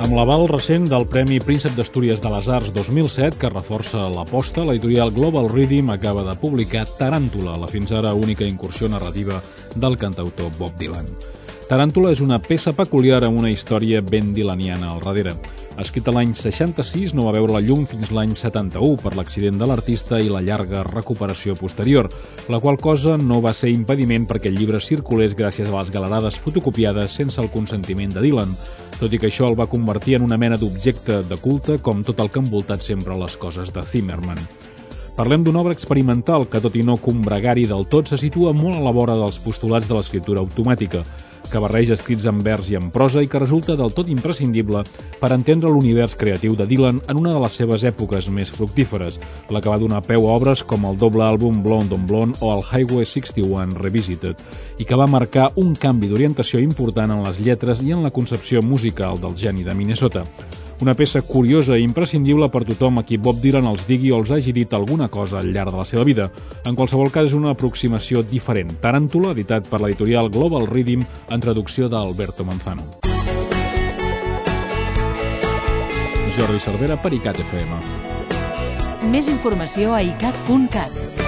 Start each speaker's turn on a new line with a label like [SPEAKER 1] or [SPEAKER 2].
[SPEAKER 1] Amb l'aval recent del Premi Príncep d'Astúries de les Arts 2007, que reforça l'aposta, l'editorial Global Rhythm acaba de publicar Taràntula, la fins ara única incursió narrativa del cantautor Bob Dylan. Taràntula és una peça peculiar amb una història ben dilaniana al darrere. Escrita l'any 66, no va veure la llum fins l'any 71 per l'accident de l'artista i la llarga recuperació posterior, la qual cosa no va ser impediment perquè el llibre circulés gràcies a les galerades fotocopiades sense el consentiment de Dylan, tot i que això el va convertir en una mena d'objecte de culte com tot el que ha envoltat sempre les coses de Zimmerman. Parlem d'una obra experimental que, tot i no combregar-hi del tot, se situa molt a la vora dels postulats de l'escriptura automàtica, que barreja escrits en vers i en prosa i que resulta del tot imprescindible per entendre l'univers creatiu de Dylan en una de les seves èpoques més fructíferes, la que va donar peu a obres com el doble àlbum Blonde on Blonde o el Highway 61 Revisited, i que va marcar un canvi d'orientació important en les lletres i en la concepció musical del geni de Minnesota. Una peça curiosa i imprescindible per tothom a qui Bob Dylan els digui o els hagi dit alguna cosa al llarg de la seva vida. En qualsevol cas, és una aproximació diferent. Taràntula, editat per l'editorial Global Rhythm, en traducció d'Alberto Manzano. Jordi Cervera per ICAT FM.
[SPEAKER 2] Més informació a icat.cat.